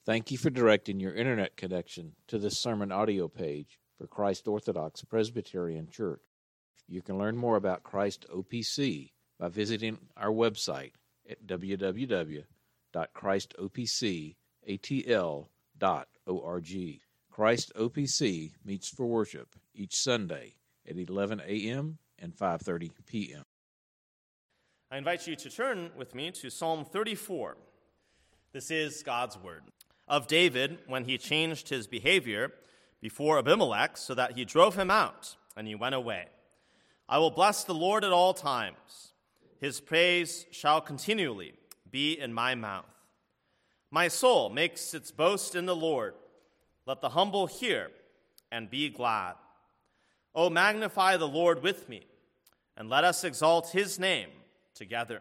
Thank you for directing your internet connection to this sermon audio page for Christ Orthodox Presbyterian Church. You can learn more about Christ OPC by visiting our website at www.christopcatl.org. Christ OPC meets for worship each Sunday at 11 a.m. and 5:30 p.m. I invite you to turn with me to Psalm 34. This is God's Word. Of David, when he changed his behavior before Abimelech so that he drove him out and he went away. I will bless the Lord at all times. His praise shall continually be in my mouth. My soul makes its boast in the Lord. Let the humble hear and be glad. O magnify the Lord with me, and let us exalt his name together.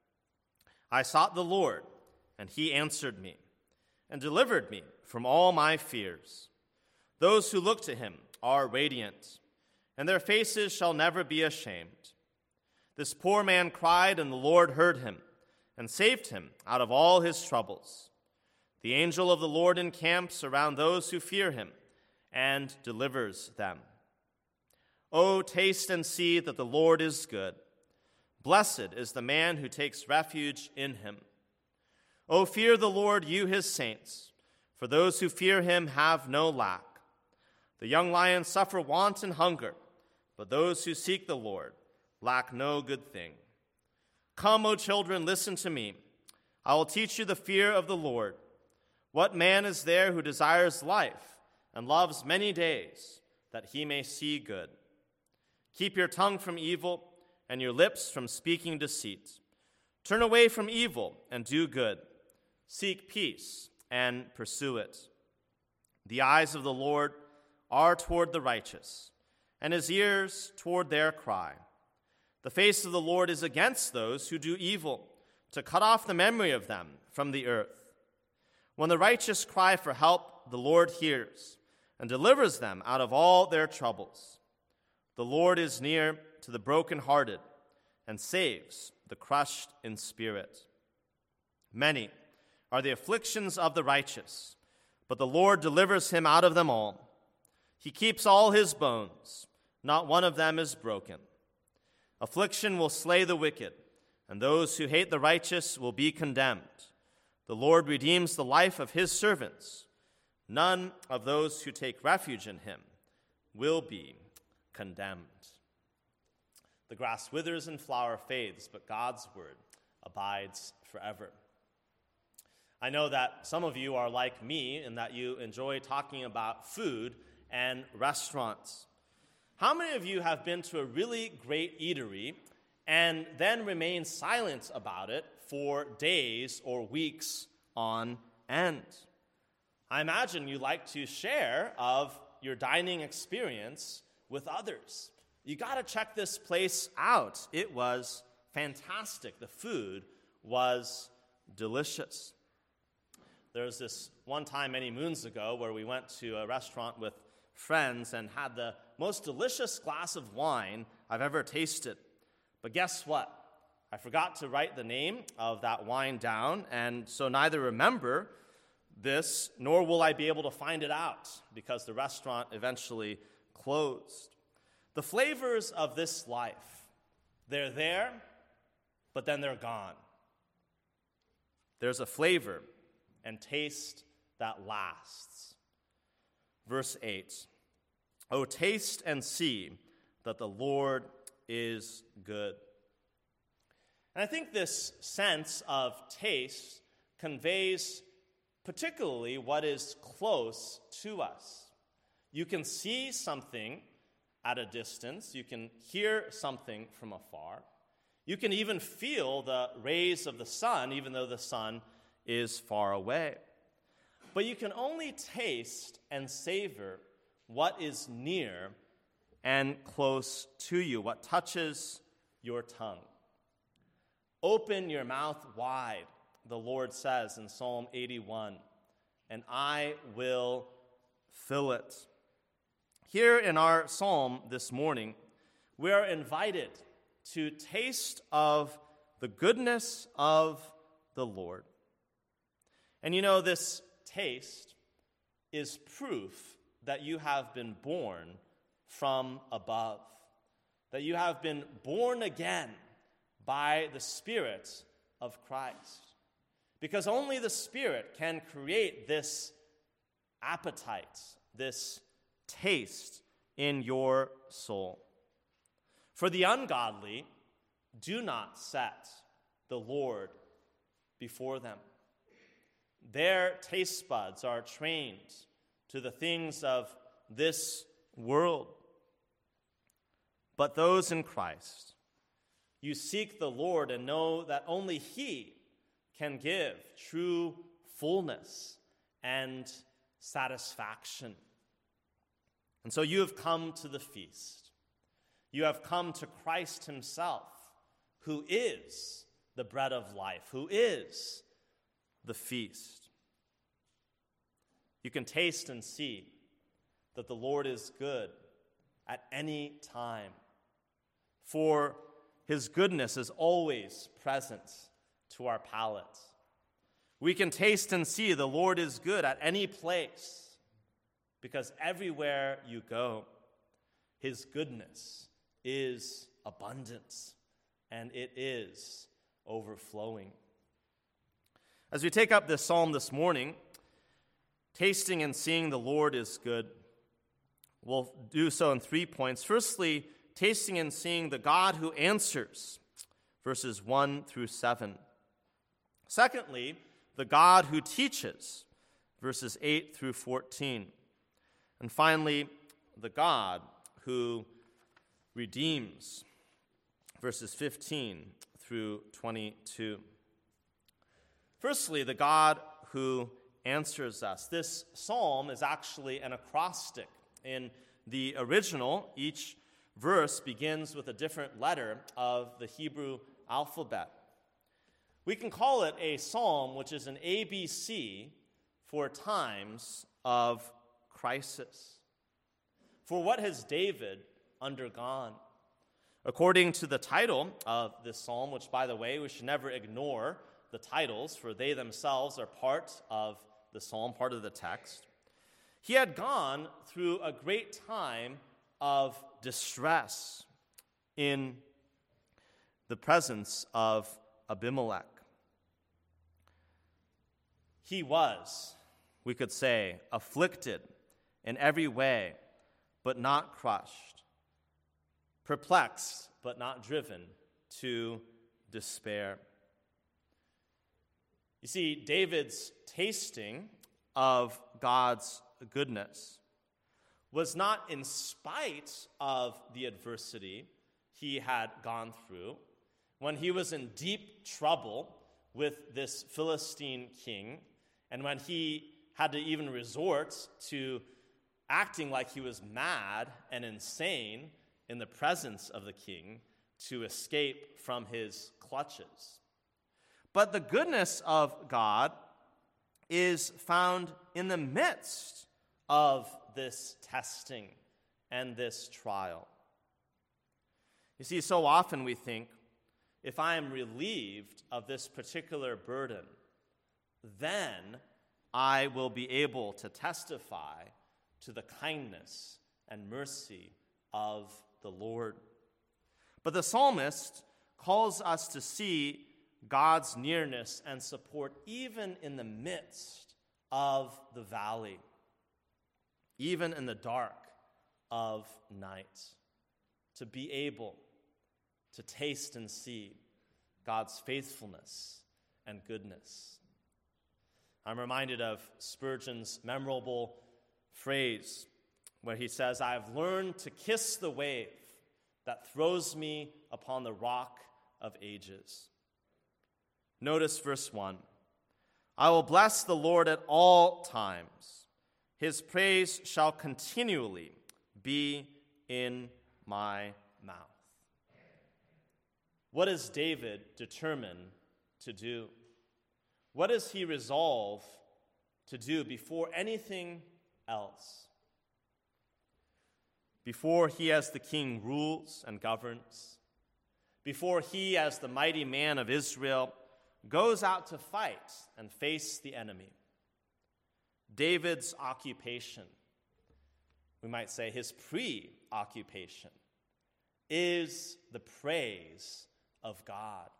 I sought the Lord, and he answered me, and delivered me from all my fears. Those who look to him are radiant, and their faces shall never be ashamed. This poor man cried, and the Lord heard him, and saved him out of all his troubles. The angel of the Lord encamps around those who fear him, and delivers them. O taste and see that the Lord is good. Blessed is the man who takes refuge in him. O fear the Lord, you his saints, for those who fear him have no lack. The young lions suffer want and hunger, but those who seek the Lord lack no good thing. Come, O children, listen to me. I will teach you the fear of the Lord. What man is there who desires life and loves many days, that he may see good? Keep your tongue from evil and your lips from speaking deceit. Turn away from evil and do good. Seek peace and pursue it. The eyes of the Lord are toward the righteous, and his ears toward their cry. The face of the Lord is against those who do evil, to cut off the memory of them from the earth. When the righteous cry for help, the Lord hears and delivers them out of all their troubles. The Lord is near to the brokenhearted and saves the crushed in spirit. Many are the afflictions of the righteous, but the Lord delivers him out of them all. He keeps all his bones, not one of them is broken. Affliction will slay the wicked, and those who hate the righteous will be condemned. The Lord redeems the life of his servants. None of those who take refuge in him will be condemned. The grass withers and flower fades, but God's word abides forever. I know that some of you are like me in that you enjoy talking about food and restaurants. How many of you have been to a really great eatery and then remain silent about it for days or weeks on end? I imagine you like to share of your dining experience with others. You got to check this place out. It was fantastic. The food was delicious. There was this one time many moons ago where we went to a restaurant with friends and had the most delicious glass of wine I've ever tasted. But guess what? I forgot to write the name of that wine down, and so neither remember this, nor will I be able to find it out because the restaurant eventually closed. The flavors of this life, they're there, but then they're gone. There's a flavor and taste that lasts. Verse 8, O taste and see that the Lord is good. And I think this sense of taste conveys particularly what is close to us. You can see something at a distance. You can hear something from afar. You can even feel the rays of the sun, even though the sun is far away. But you can only taste and savor what is near and close to you, what touches your tongue. Open your mouth wide, the Lord says in Psalm 81, and I will fill it. Here in our psalm this morning, we are invited to taste of the goodness of the Lord. And you know, this taste is proof that you have been born from above, that you have been born again by the Spirit of Christ. Because only the Spirit can create this appetite, this taste in your soul. For the ungodly do not set the Lord before them. Their taste buds are trained to the things of this world. But those in Christ, you seek the Lord and know that only He can give true fullness and satisfaction. And so you have come to the feast. You have come to Christ Himself, who is the bread of life, who is the feast. You can taste and see that the Lord is good at any time, for His goodness is always present to our palate. We can taste and see the Lord is good at any place, because everywhere you go, His goodness is abundant, and it is overflowing. As we take up this psalm this morning, tasting and seeing the Lord is good, we'll do so in 3 points. Firstly, tasting and seeing the God who answers, verses 1 through 7. Secondly, the God who teaches, verses 8 through 14. And finally, the God who redeems, verses 15 through 22. Firstly, the God who answers us. This psalm is actually an acrostic. In the original, each verse begins with a different letter of the Hebrew alphabet. We can call it a psalm, which is an ABC for times of crisis. For what has David undergone? According to the title of this psalm, which, by the way, we should never ignore the titles, for they themselves are part of the psalm, part of the text. He had gone through a great time of distress in the presence of Abimelech. He was, we could say, afflicted in every way, but not crushed, perplexed, but not driven to despair. You see, David's tasting of God's goodness was not in spite of the adversity he had gone through. When he was in deep trouble with this Philistine king, and when he had to even resort to acting like he was mad and insane in the presence of the king to escape from his clutches. But the goodness of God is found in the midst of this testing and this trial. You see, so often we think, if I am relieved of this particular burden, then I will be able to testify to the kindness and mercy of the Lord. But the psalmist calls us to see God's nearness and support even in the midst of the valley, even in the dark of night, to be able to taste and see God's faithfulness and goodness. I'm reminded of Spurgeon's memorable phrase where he says, "I have learned to kiss the wave that throws me upon the rock of ages." Notice verse 1. "I will bless the Lord at all times. His praise shall continually be in my mouth." What is David determined to do? What does he resolve to do before anything else? Before he as the king rules and governs, before he as the mighty man of Israel goes out to fight and face the enemy, David's occupation, we might say his preoccupation, is the praise of God.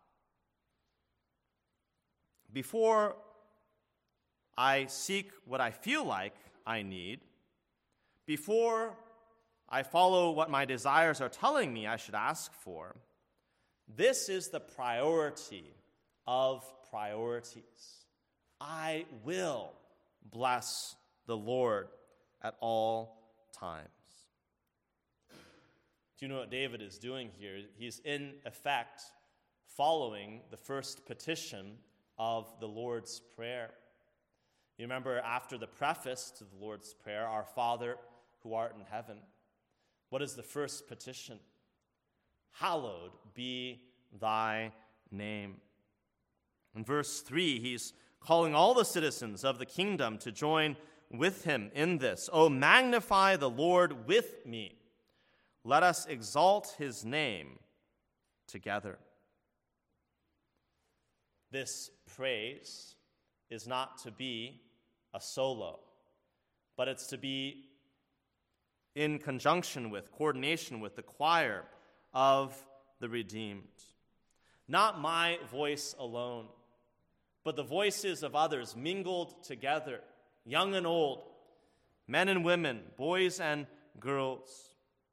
Before I seek what I feel like I need, before I follow what my desires are telling me I should ask for, this is the priority of priorities. I will bless the Lord at all times. Do you know what David is doing here? He's in effect following the first petition of the Lord's Prayer. You remember after the preface to the Lord's Prayer, Our Father who art in heaven, what is the first petition? Hallowed be thy name. In verse 3, he's calling all the citizens of the kingdom to join with him in this. Oh, magnify the Lord with me. Let us exalt his name together. This praise is not to be a solo, but it's to be in conjunction with, coordination with the choir of the redeemed. Not my voice alone, but the voices of others mingled together, young and old, men and women, boys and girls.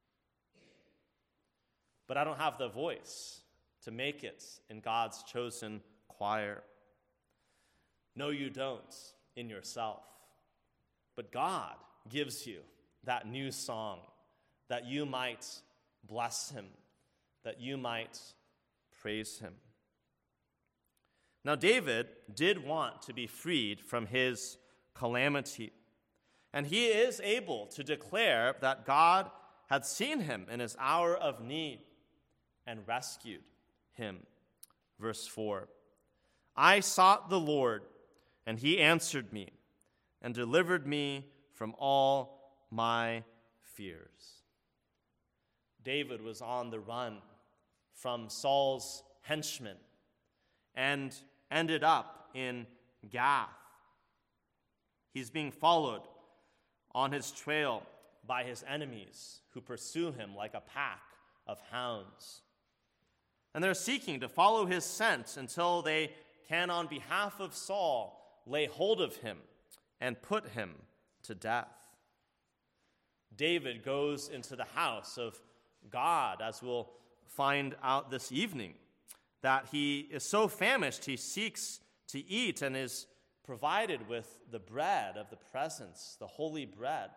But I don't have the voice to make it in God's chosen choir. No, you don't in yourself. But God gives you that new song that you might bless him, that you might praise him. Now, David did want to be freed from his calamity, and he is able to declare that God had seen him in his hour of need and rescued him. Verse 4, I sought the Lord, and he answered me and delivered me from all my fears. David was on the run from Saul's henchmen and ended up in Gath. He's being followed on his trail by his enemies who pursue him like a pack of hounds. And they're seeking to follow his scent until they can, on behalf of Saul, lay hold of him and put him to death. David goes into the house of God, as we'll find out this evening, that he is so famished he seeks to eat and is provided with the bread of the presence, the holy bread.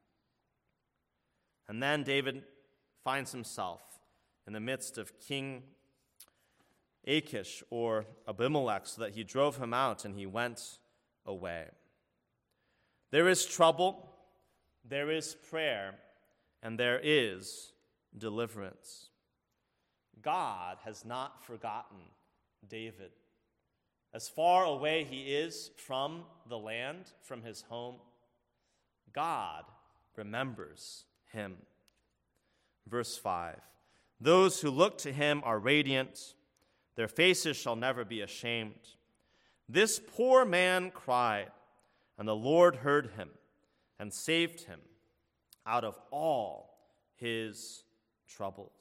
And then David finds himself in the midst of King Achish or Abimelech, so that he drove him out and he went away. There is trouble, there is prayer, and there is deliverance. God has not forgotten David. As far away he is from the land, from his home, God remembers him. Verse 5, those who look to him are radiant, their faces shall never be ashamed. This poor man cried, and the Lord heard him and saved him out of all his troubles.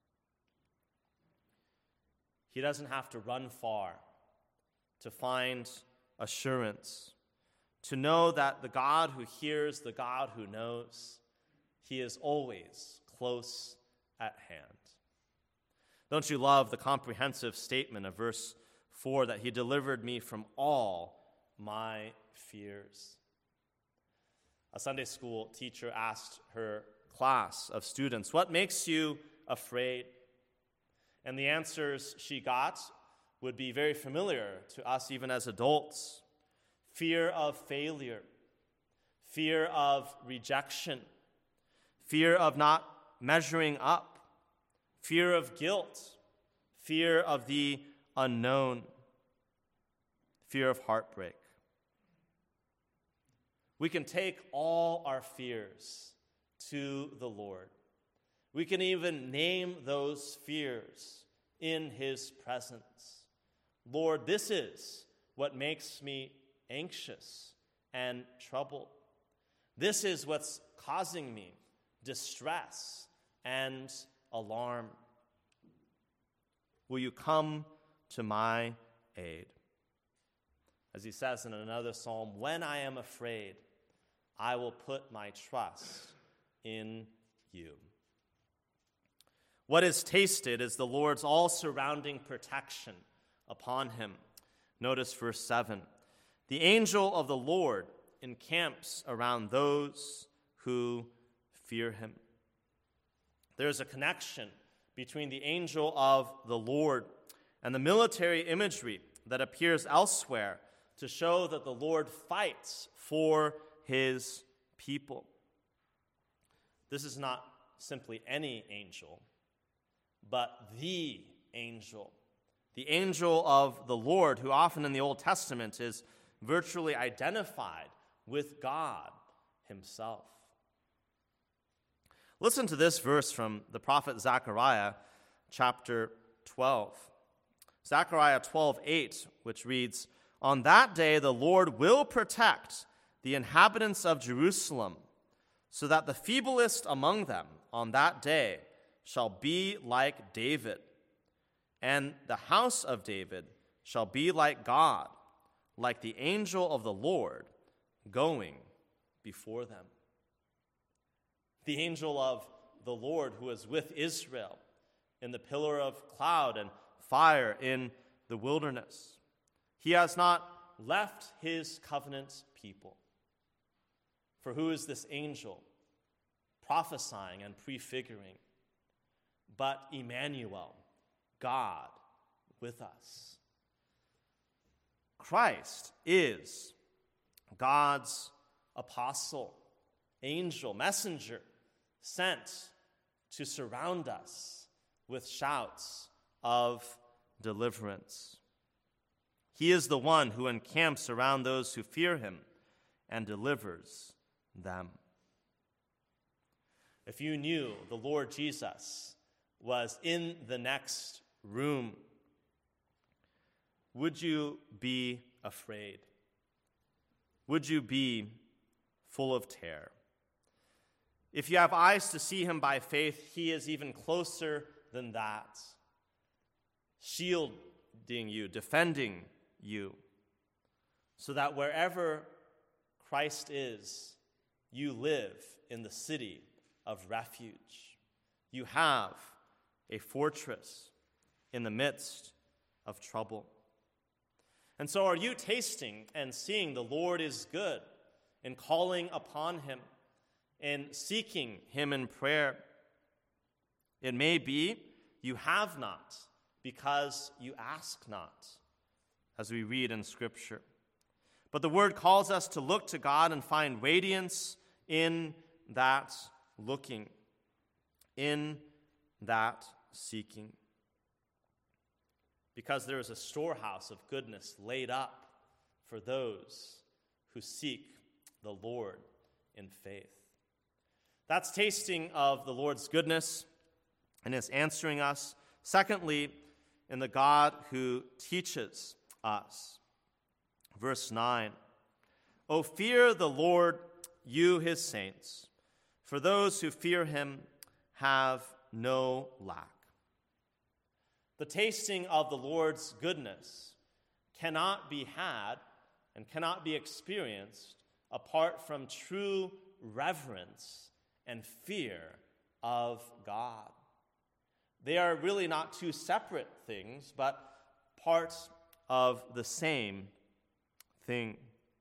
He doesn't have to run far to find assurance, to know that the God who hears, the God who knows, he is always close at hand. Don't you love the comprehensive statement of verse 4 that he delivered me from all my fears? A Sunday school teacher asked her class of students, what makes you afraid? And the answers she got would be very familiar to us even as adults. Fear of failure, fear of rejection, fear of not measuring up, fear of guilt, fear of the unknown, fear of heartbreak. We can take all our fears to the Lord. We can even name those fears in his presence. Lord, this is what makes me anxious and troubled. This is what's causing me distress and alarm. Will you come to my aid? As he says in another psalm, when I am afraid, I will put my trust in you. What is tasted is the Lord's all-surrounding protection upon him. Notice verse 7. The angel of the Lord encamps around those who fear him. There's a connection between the angel of the Lord and the military imagery that appears elsewhere to show that the Lord fights for his people. This is not simply any angel, but the angel of the Lord, who often in the Old Testament is virtually identified with God himself. Listen to this verse from the prophet Zechariah, chapter 12. Zechariah 12:8, which reads, "On that day the Lord will protect the inhabitants of Jerusalem, so that the feeblest among them on that day shall be like David, and the house of David shall be like God, like the angel of the Lord going before them." The angel of the Lord who was with Israel in the pillar of cloud and fire in the wilderness. He has not left his covenant people. For who is this angel prophesying and prefiguring? But Emmanuel, God with us. Christ is God's apostle, angel, messenger, sent to surround us with shouts of deliverance. He is the one who encamps around those who fear him and delivers them. If you knew the Lord Jesus was in the next room, would you be afraid? Would you be full of terror? If you have eyes to see him by faith, he is even closer than that, shielding you, defending you, so that wherever Christ is, you live in the city of refuge. You have a fortress in the midst of trouble. And so are you tasting and seeing the Lord is good and calling upon him and seeking him in prayer? It may be you have not because you ask not, as we read in Scripture. But the Word calls us to look to God and find radiance in that looking, in that seeking. Because there is a storehouse of goodness laid up for those who seek the Lord in faith. That's tasting of the Lord's goodness and his answering us. Secondly, in the God who teaches us. Verse 9, "O fear the Lord, you his saints, for those who fear him have no lack." The tasting of the Lord's goodness cannot be had and cannot be experienced apart from true reverence and fear of God. They are really not two separate things, but parts of the same thing.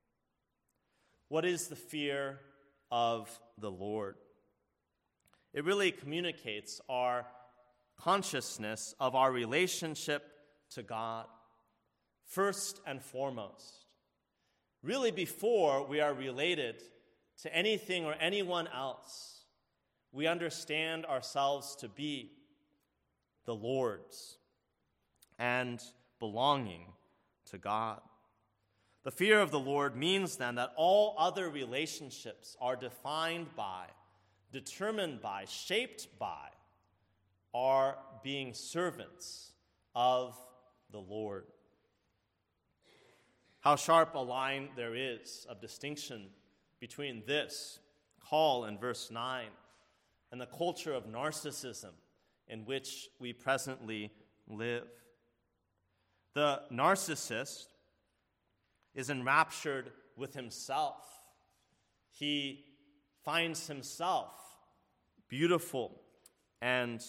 What is the fear of the Lord? It really communicates our consciousness of our relationship to God, first and foremost. Really, before we are related to anything or anyone else, we understand ourselves to be the Lord's and belonging to God. The fear of the Lord means then that all other relationships are defined by, determined by, shaped by, are being servants of the Lord. how sharp a line there is of distinction between this call in verse 9 and the culture of narcissism in which we presently live. The narcissist is enraptured with himself. He finds himself beautiful and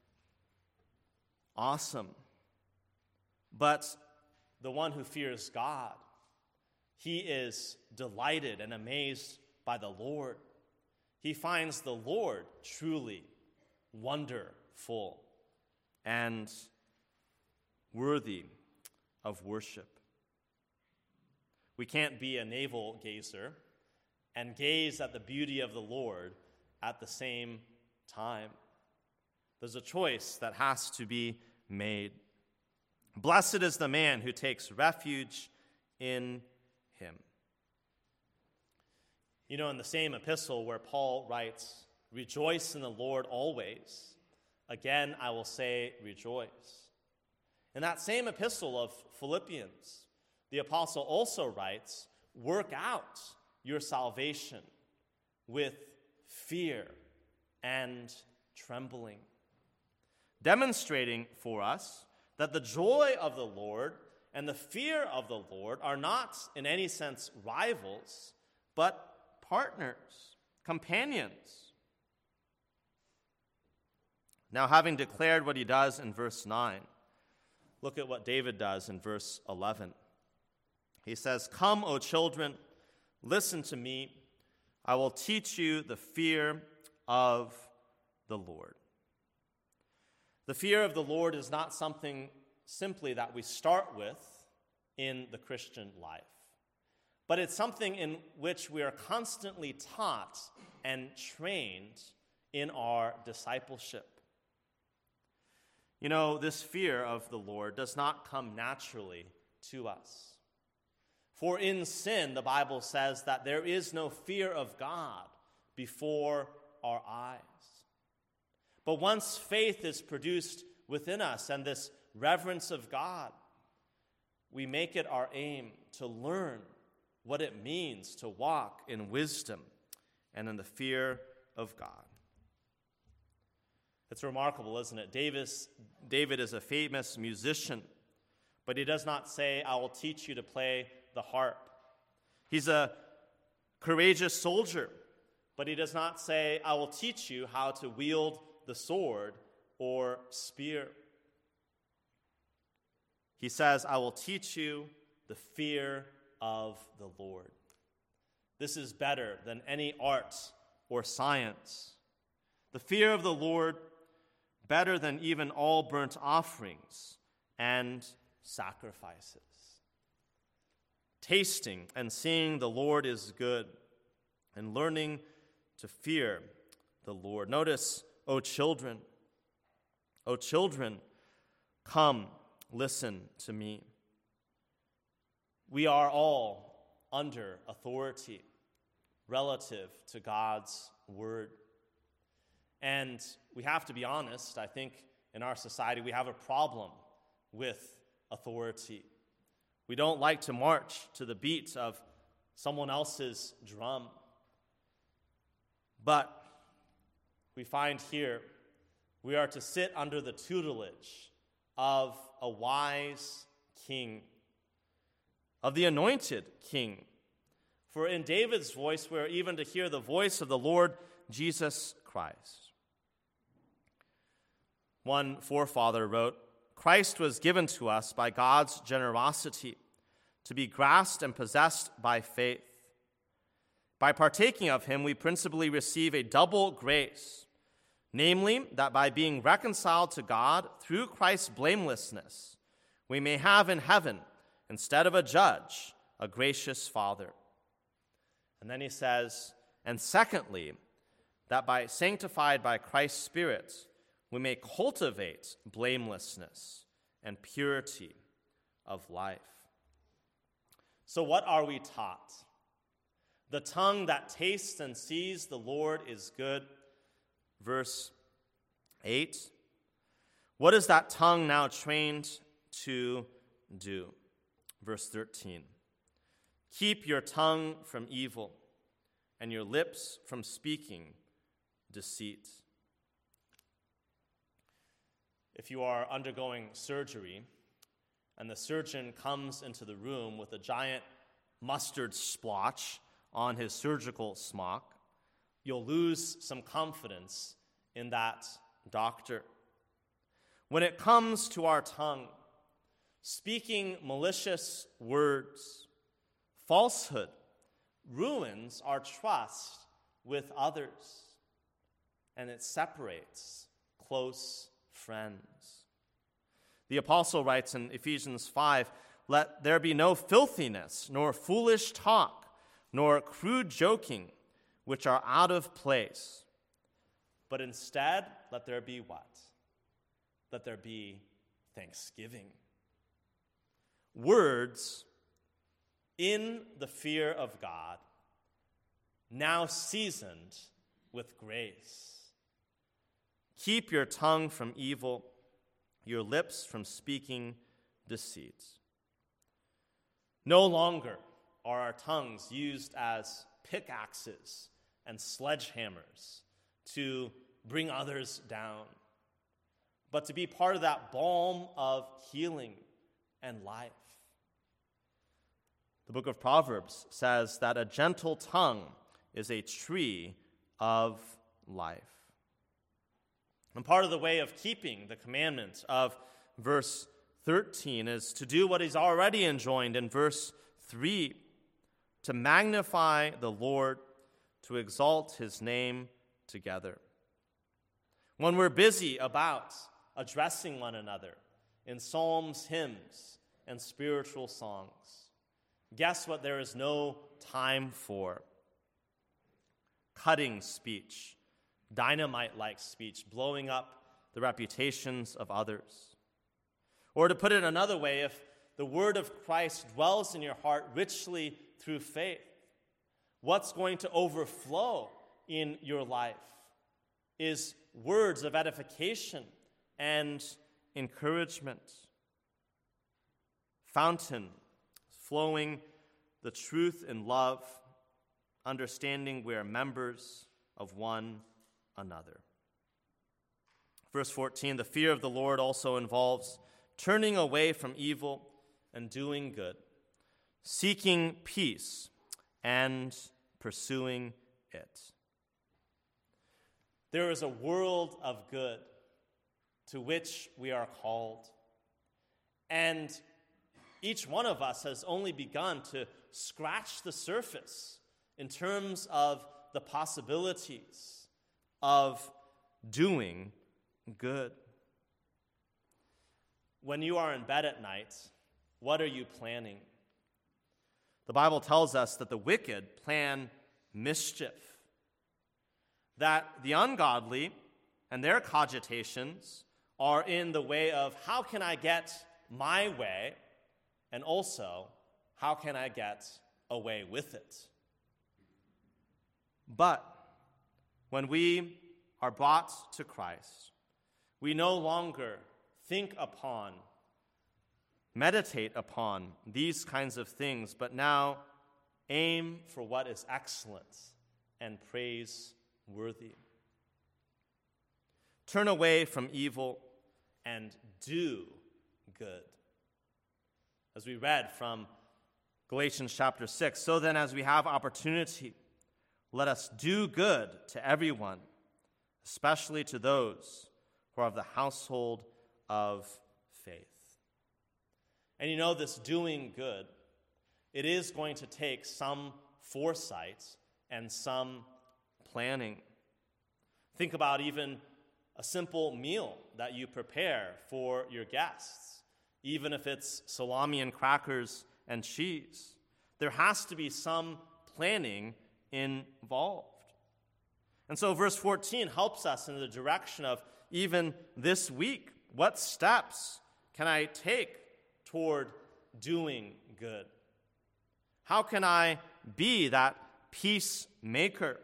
awesome. But the one who fears God, he is delighted and amazed by the Lord. He finds the Lord truly wonderful and worthy of worship. We can't be a navel gazer and gaze at the beauty of the Lord at the same time. There's a choice that has to be made. Blessed is the man who takes refuge in him. You know, in the same epistle where Paul writes, "Rejoice in the Lord always. Again, I will say rejoice." In that same epistle of Philippians, the apostle also writes, "Work out your salvation with fear and trembling," demonstrating for us that the joy of the Lord and the fear of the Lord are not in any sense rivals, but partners, companions. Now, having declared what he does in verse 9, look at what David does in verse 11. He says, "Come, O children, listen to me. I will teach you the fear of the Lord." The fear of the Lord is not something simply that we start with in the Christian life, but it's something in which we are constantly taught and trained in our discipleship. You know, this fear of the Lord does not come naturally to us. For in sin, the Bible says that there is no fear of God before our eyes. But once faith is produced within us and this reverence of God, we make it our aim to learn what it means to walk in wisdom and in the fear of God. It's remarkable, isn't it? David is a famous musician, but he does not say, "I will teach you to play the harp." He's a courageous soldier, but he does not say, "I will teach you how to wield the sword or spear." He says, "I will teach you the fear of the Lord." This is better than any art or science. The fear of the Lord, better than even all burnt offerings and sacrifices. Tasting and seeing the Lord is good, and learning to fear the Lord. Notice, O children, come, listen to me. We are all under authority relative to God's word. And we have to be honest, I think in our society we have a problem with authority. We don't like to march to the beat of someone else's drum. But we find here we are to sit under the tutelage of a wise king, of the anointed king. For in David's voice, we are even to hear the voice of the Lord Jesus Christ. One forefather wrote, "Christ was given to us by God's generosity to be grasped and possessed by faith. By partaking of him, we principally receive a double grace, namely, that by being reconciled to God through Christ's blamelessness, we may have in heaven, instead of a judge, a gracious Father." And then he says, "And secondly, that by sanctified by Christ's Spirit, we may cultivate blamelessness and purity of life." So what are we taught? The tongue that tastes and sees the Lord is good. Verse 8. What is that tongue now trained to do? Verse 13. Keep your tongue from evil and your lips from speaking deceit. If you are undergoing surgery and the surgeon comes into the room with a giant mustard splotch on his surgical smock, you'll lose some confidence in that doctor. When it comes to our tongue, speaking malicious words, falsehood ruins our trust with others, and it separates close friends. The apostle writes in Ephesians 5, "Let there be no filthiness, nor foolish talk, nor crude joking, which are out of place. But instead, let there be what? Let there be thanksgiving." Words in the fear of God, now seasoned with grace. Keep your tongue from evil, your lips from speaking deceit. No longer are our tongues used as pickaxes and sledgehammers to bring others down, but to be part of that balm of healing and life. The book of Proverbs says that a gentle tongue is a tree of life. And part of the way of keeping the commandment of verse 13 is to do what he's already enjoined in verse 3, to magnify the Lord, to exalt his name together. When we're busy about addressing one another in psalms, hymns, and spiritual songs, guess what there is no time for? Cutting speech, dynamite-like speech, blowing up the reputations of others. Or to put it another way, if the word of Christ dwells in your heart richly through faith, what's going to overflow in your life is words of edification and encouragement. Fountain flowing the truth in love, understanding we are members of one another. Verse 14, the fear of the Lord also involves turning away from evil and doing good, seeking peace and pursuing it. There is a world of good to which we are called, and each one of us has only begun to scratch the surface in terms of the possibilities of doing good. When you are in bed at night, what are you planning? The Bible tells us that the wicked plan mischief, that the ungodly and their cogitations are in the way of how can I get my way, and also how can I get away with it. But when we are brought to Christ, we no longer think upon, meditate upon these kinds of things, but now aim for what is excellent and praiseworthy. Turn away from evil and do good. As we read from Galatians chapter 6, so then as we have opportunity, let us do good to everyone, especially to those who are of the household of faith. And you know, this doing good, it is going to take some foresight and some planning. Think about even a simple meal that you prepare for your guests, even if it's salami and crackers and cheese. There has to be some planning involved. And so verse 14 helps us in the direction of even this week. What steps can I take toward doing good? How can I be that peacemaker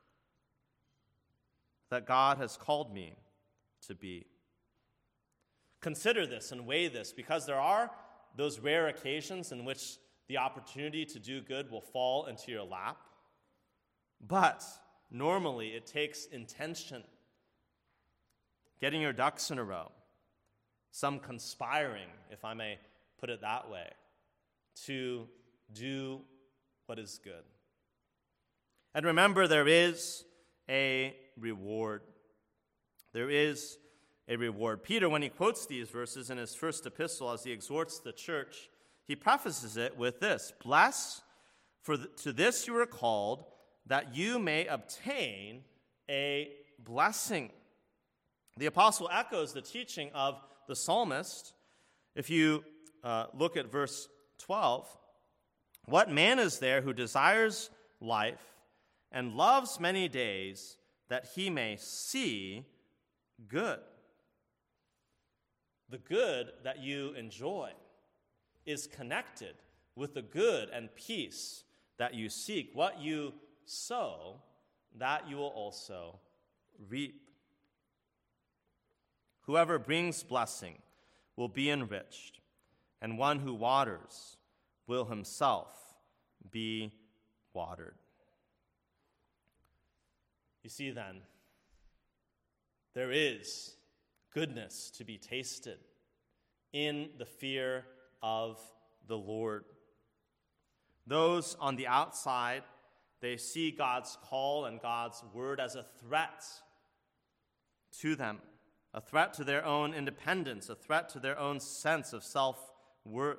that God has called me to be? Consider this and weigh this, because there are those rare occasions in which the opportunity to do good will fall into your lap. But normally it takes intention, getting your ducks in a row, some conspiring, if I may put it that way, to do what is good. And remember, there is a reward. There is a reward. Peter, when he quotes these verses in his first epistle as he exhorts the church, he prefaces it with this: "Bless, for to this you are called, that you may obtain a blessing." The apostle echoes the teaching of the psalmist. If you look at verse 12, "What man is there who desires life and loves many days, that he may see good?" The good that you enjoy is connected with the good and peace that you seek. What you sow, that you will also reap. Whoever brings blessing will be enriched, and one who waters will himself be watered. You see then, there is goodness to be tasted in the fear of the Lord. Those on the outside, they see God's call and God's word as a threat to them, a threat to their own independence, a threat to their own sense of self-worth.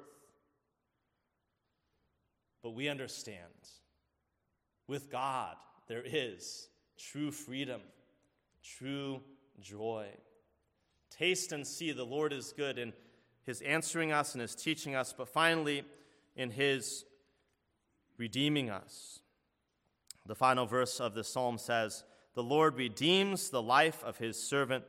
But we understand, with God, there is true freedom, true joy. Taste and see the Lord is good in his answering us and his teaching us, but finally in his redeeming us. The final verse of the psalm says, "The Lord redeems the life of his servants.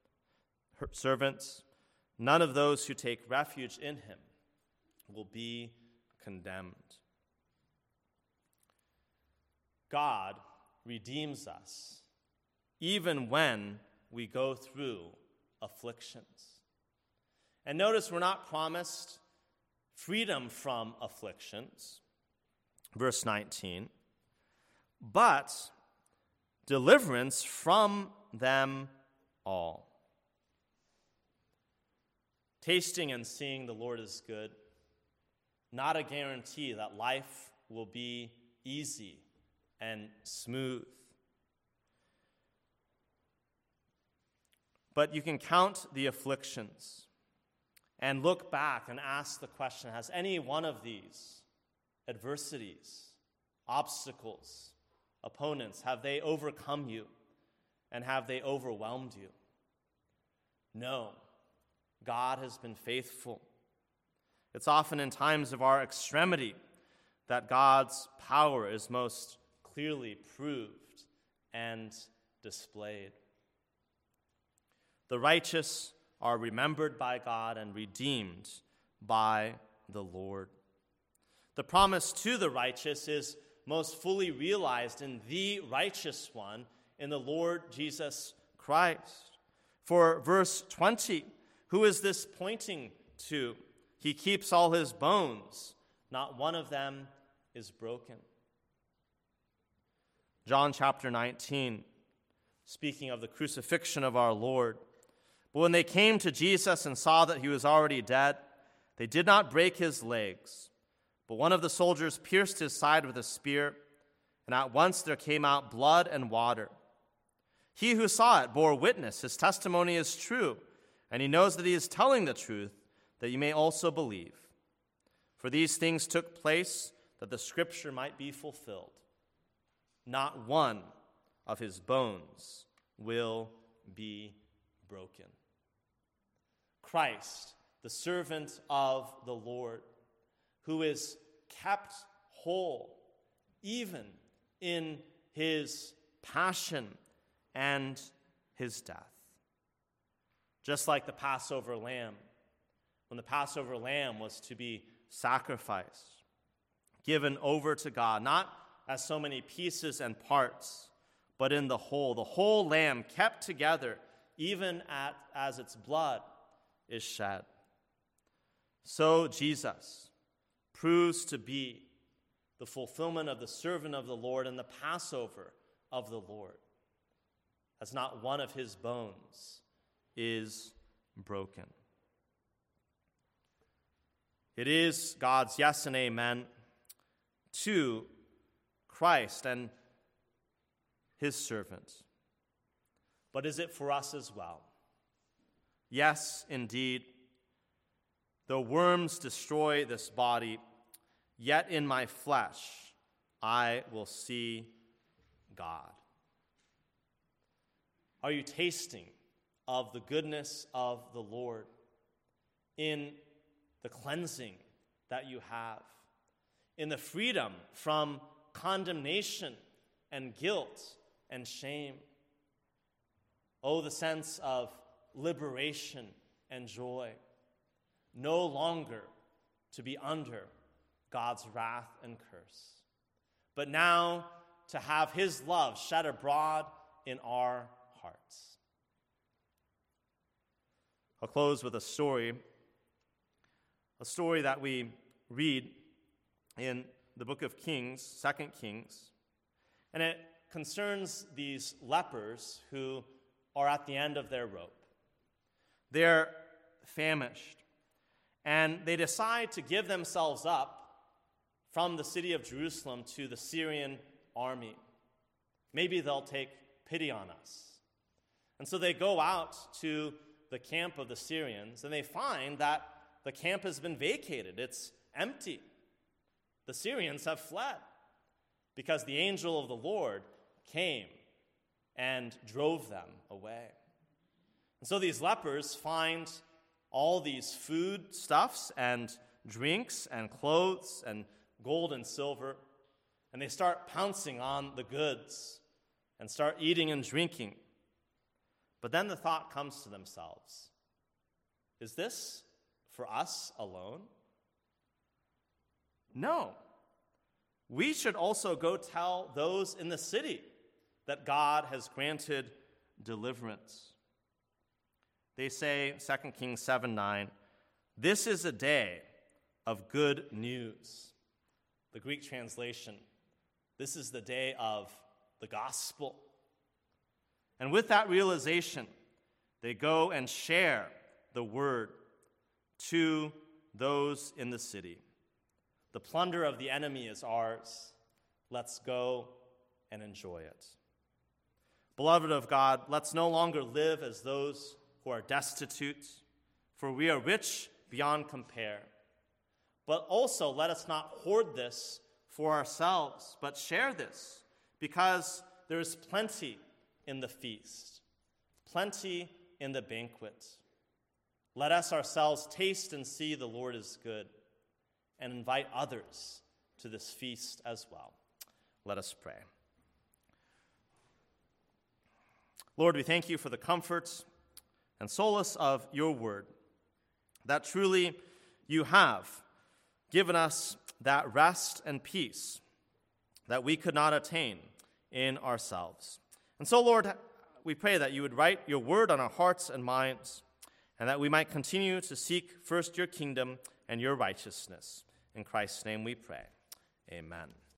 None of those who take refuge in him will be condemned." God redeems us even when we go through afflictions. And notice we're not promised freedom from afflictions, verse 19, but deliverance from them all. Tasting and seeing the Lord is good, not a guarantee that life will be easy and smooth. But you can count the afflictions and look back and ask the question, has any one of these adversities, obstacles, opponents, have they overcome you and have they overwhelmed you? No. God has been faithful. It's often in times of our extremity that God's power is most clearly proved and displayed. The righteous are remembered by God and redeemed by the Lord. The promise to the righteous is most fully realized in the righteous one, in the Lord Jesus Christ. For verse 20, who is this pointing to? He keeps all his bones. Not one of them is broken. John chapter 19, speaking of the crucifixion of our Lord. But when they came to Jesus and saw that he was already dead, they did not break his legs. But one of the soldiers pierced his side with a spear, and at once there came out blood and water. He who saw it bore witness. His testimony is true, and he knows that he is telling the truth, that you may also believe. For these things took place that the scripture might be fulfilled. Not one of his bones will be broken. Christ, the servant of the Lord, who is kept whole even in his passion and his death. Just like the Passover lamb, when the Passover lamb was to be sacrificed, given over to God, not as so many pieces and parts, but in the whole lamb kept together, even as its blood is shed. So Jesus, proves to be the fulfillment of the servant of the Lord and the Passover of the Lord, as not one of his bones is broken. It is God's yes and amen to Christ and his servant. But is it for us as well? Yes, indeed. Though worms destroy this body, yet in my flesh I will see God. Are you tasting of the goodness of the Lord in the cleansing that you have, in the freedom from condemnation and guilt and shame? Oh, the sense of liberation and joy, no longer to be under God's wrath and curse, but now to have his love shed abroad in our hearts. I'll close with a story that we read in the book of Kings, 2 Kings, and it concerns these lepers who are at the end of their rope. They're famished, and they decide to give themselves up from the city of Jerusalem to the Syrian army. Maybe they'll take pity on us. And so they go out to the camp of the Syrians, and they find that the camp has been vacated. It's empty. The Syrians have fled because the angel of the Lord came and drove them away. And so these lepers find all these food stuffs and drinks and clothes and gold and silver, and they start pouncing on the goods and start eating and drinking. But then the thought comes to themselves, is this for us alone? No. We should also go tell those in the city that God has granted deliverance. They say, 2 Kings 7:9, this is a day of good news. The Greek translation, this is the day of the gospel. And with that realization, they go and share the word to those in the city. The plunder of the enemy is ours. Let's go and enjoy it. Beloved of God, let's no longer live as those who are destitute, for we are rich beyond compare. But also let us not hoard this for ourselves, but share this, because there is plenty in the feast, plenty in the banquet. Let us ourselves taste and see the Lord is good, and invite others to this feast as well. Let us pray. Lord, we thank you for the comfort and solace of your word, that truly you have given us that rest and peace that we could not attain in ourselves. And so, Lord, we pray that you would write your word on our hearts and minds, and that we might continue to seek first your kingdom and your righteousness. In Christ's name we pray. Amen.